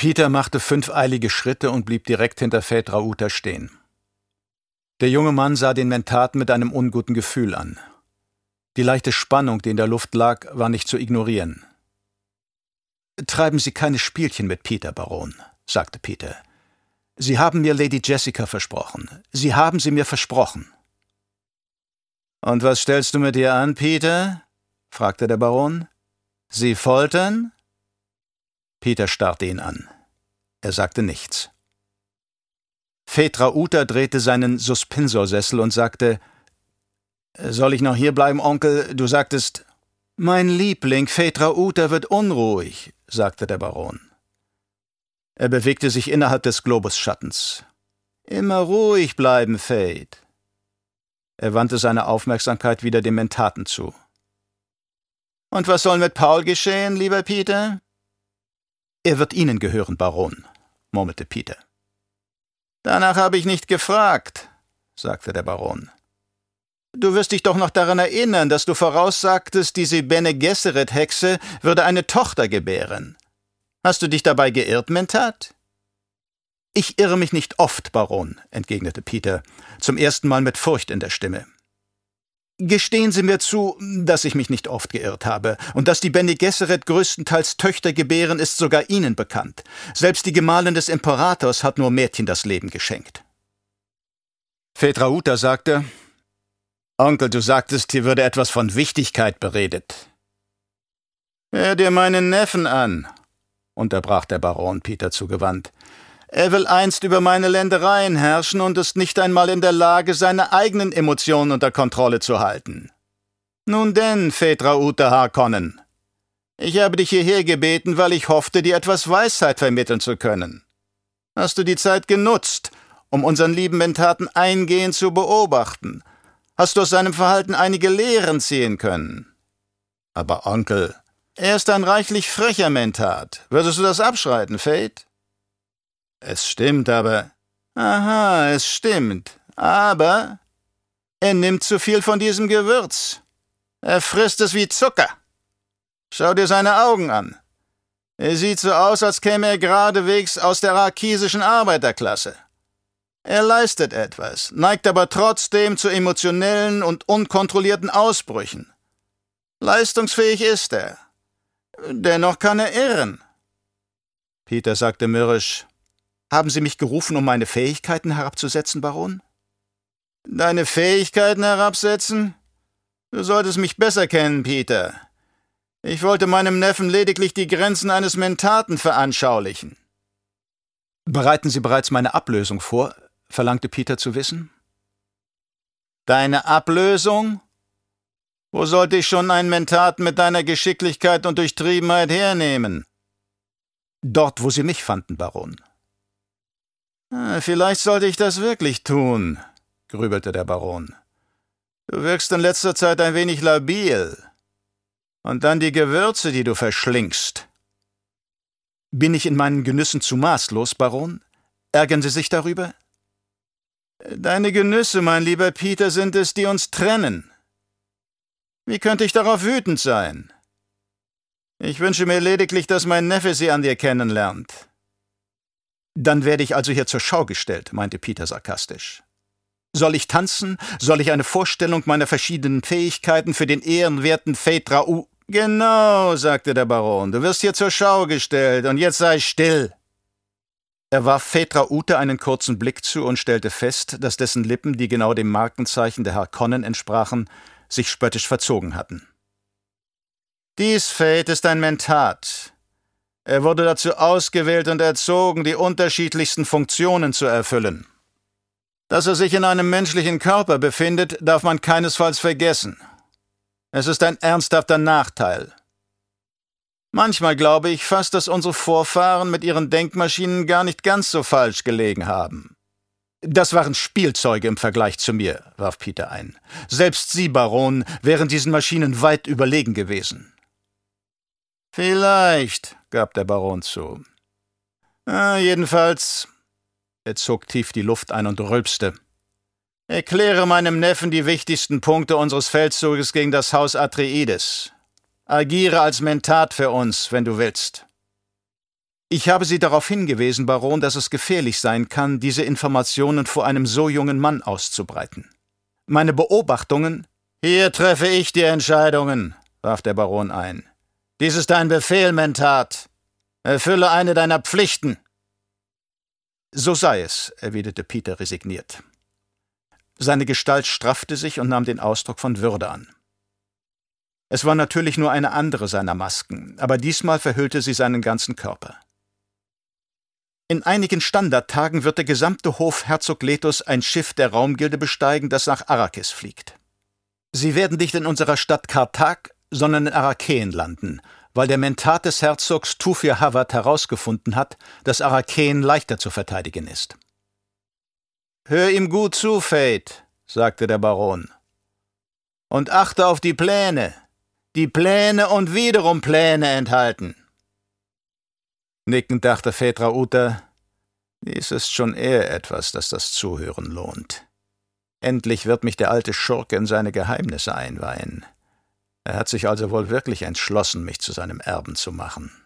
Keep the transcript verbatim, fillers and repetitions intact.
Peter machte fünf eilige Schritte und blieb direkt hinter Phaedra Uther stehen. Der junge Mann sah den Mentaten mit einem unguten Gefühl an. Die leichte Spannung, die in der Luft lag, war nicht zu ignorieren. »Treiben Sie keine Spielchen mit Peter, Baron«, sagte Peter. »Sie haben mir Lady Jessica versprochen. Sie haben sie mir versprochen.« »Und was stellst du mit ihr an, Peter?« fragte der Baron. »Sie foltern?« Peter starrte ihn an. Er sagte nichts. Phaedra Uther drehte seinen Suspensorsessel und sagte, »Soll ich noch hierbleiben, Onkel? Du sagtest...« »Mein Liebling, Phaedra Uther wird unruhig«, sagte der Baron. Er bewegte sich innerhalb des Globusschattens. »Immer ruhig bleiben, Phaed.« Er wandte seine Aufmerksamkeit wieder dem Mentaten zu. »Und was soll mit Paul geschehen, lieber Peter?« »Er wird Ihnen gehören, Baron«, murmelte Peter. »Danach habe ich nicht gefragt«, sagte der Baron. »Du wirst dich doch noch daran erinnern, dass du voraussagtest, diese Bene Gesserit-Hexe würde eine Tochter gebären. Hast du dich dabei geirrt, Mentat?« »Ich irre mich nicht oft, Baron«, entgegnete Peter, zum ersten Mal mit Furcht in der Stimme. »Gestehen Sie mir zu, dass ich mich nicht oft geirrt habe, und dass die Bene Gesserit größtenteils Töchter gebären, ist sogar Ihnen bekannt. Selbst die Gemahlin des Imperators hat nur Mädchen das Leben geschenkt.« Phaedra Uther sagte, »Onkel, du sagtest, hier würde etwas von Wichtigkeit beredet.« »Hör dir meinen Neffen an«, unterbrach der Baron Peter zugewandt. »Er will einst über meine Ländereien herrschen und ist nicht einmal in der Lage, seine eigenen Emotionen unter Kontrolle zu halten. Nun denn, Phaedra Uther Harkonnen, ich habe dich hierher gebeten, weil ich hoffte, dir etwas Weisheit vermitteln zu können. Hast du die Zeit genutzt, um unseren lieben Mentaten eingehend zu beobachten? Hast du aus seinem Verhalten einige Lehren ziehen können?« »Aber Onkel, er ist ein reichlich frecher Mentat. Würdest du das abschreiten, Phaed?« »Es stimmt, aber...« »Aha, es stimmt. Aber er nimmt zu viel von diesem Gewürz. Er frisst es wie Zucker. Schau dir seine Augen an. Er sieht so aus, als käme er geradewegs aus der arkisischen Arbeiterklasse. Er leistet etwas, neigt aber trotzdem zu emotionellen und unkontrollierten Ausbrüchen. Leistungsfähig ist er. Dennoch kann er irren.« Peter sagte mürrisch, »Haben Sie mich gerufen, um meine Fähigkeiten herabzusetzen, Baron?« »Deine Fähigkeiten herabsetzen? Du solltest mich besser kennen, Peter. Ich wollte meinem Neffen lediglich die Grenzen eines Mentaten veranschaulichen.« »Bereiten Sie bereits meine Ablösung vor?« verlangte Peter zu wissen. »Deine Ablösung? Wo sollte ich schon einen Mentaten mit deiner Geschicklichkeit und Durchtriebenheit hernehmen?« »Dort, wo Sie mich fanden, Baron.« »Vielleicht sollte ich das wirklich tun«, grübelte der Baron. »Du wirkst in letzter Zeit ein wenig labil. Und dann die Gewürze, die du verschlingst.« »Bin ich in meinen Genüssen zu maßlos, Baron? Ärgern Sie sich darüber?« »Deine Genüsse, mein lieber Peter, sind es, die uns trennen. Wie könnte ich darauf wütend sein? Ich wünsche mir lediglich, dass mein Neffe sie an dir kennenlernt.« »Dann werde ich also hier zur Schau gestellt«, meinte Peter sarkastisch. »Soll ich tanzen? Soll ich eine Vorstellung meiner verschiedenen Fähigkeiten für den ehrenwerten Phaedra U...« »Genau«, sagte der Baron, »du wirst hier zur Schau gestellt, und jetzt sei still.« Er warf Phaedra Uther einen kurzen Blick zu und stellte fest, dass dessen Lippen, die genau dem Markenzeichen der Harkonnen entsprachen, sich spöttisch verzogen hatten. »Dies Phaed ist ein Mentat. Er wurde dazu ausgewählt und erzogen, die unterschiedlichsten Funktionen zu erfüllen. Dass er sich in einem menschlichen Körper befindet, darf man keinesfalls vergessen. Es ist ein ernsthafter Nachteil. Manchmal glaube ich fast, dass unsere Vorfahren mit ihren Denkmaschinen gar nicht ganz so falsch gelegen haben.« »Das waren Spielzeuge im Vergleich zu mir«, warf Peter ein. »Selbst Sie, Baron, wären diesen Maschinen weit überlegen gewesen.« »Vielleicht«, gab der Baron zu. Ah, »Jedenfalls...« Er zog tief die Luft ein und rülpste. »Erkläre meinem Neffen die wichtigsten Punkte unseres Feldzuges gegen das Haus Atreides. Agiere als Mentat für uns, wenn du willst.« Ich habe Sie darauf hingewiesen, Baron, dass es gefährlich sein kann, diese Informationen vor einem so jungen Mann auszubreiten. Meine Beobachtungen…« »Hier treffe ich die Entscheidungen«, warf der Baron ein. »Dies ist dein Befehl, Mentat. Erfülle eine deiner Pflichten.« »So sei es«, erwiderte Peter resigniert. Seine Gestalt straffte sich und nahm den Ausdruck von Würde an. Es war natürlich nur eine andere seiner Masken, aber diesmal verhüllte sie seinen ganzen Körper. In einigen Standardtagen wird der gesamte Hof Herzog Letos ein Schiff der Raumgilde besteigen, das nach Arrakis fliegt. Sie werden nicht in unserer Stadt Karthag, sondern in Arakeen landen, weil der Mentat des Herzogs Thufir Hawat herausgefunden hat, dass Arakeen leichter zu verteidigen ist. »Hör ihm gut zu, Fate«, sagte der Baron. »Und achte auf die Pläne, die Pläne und wiederum Pläne enthalten.« Nickend dachte Phaedra Uther, dies ist schon eher etwas, das das Zuhören lohnt. Endlich wird mich der alte Schurke in seine Geheimnisse einweihen. Er hat sich also wohl wirklich entschlossen, mich zu seinem Erben zu machen.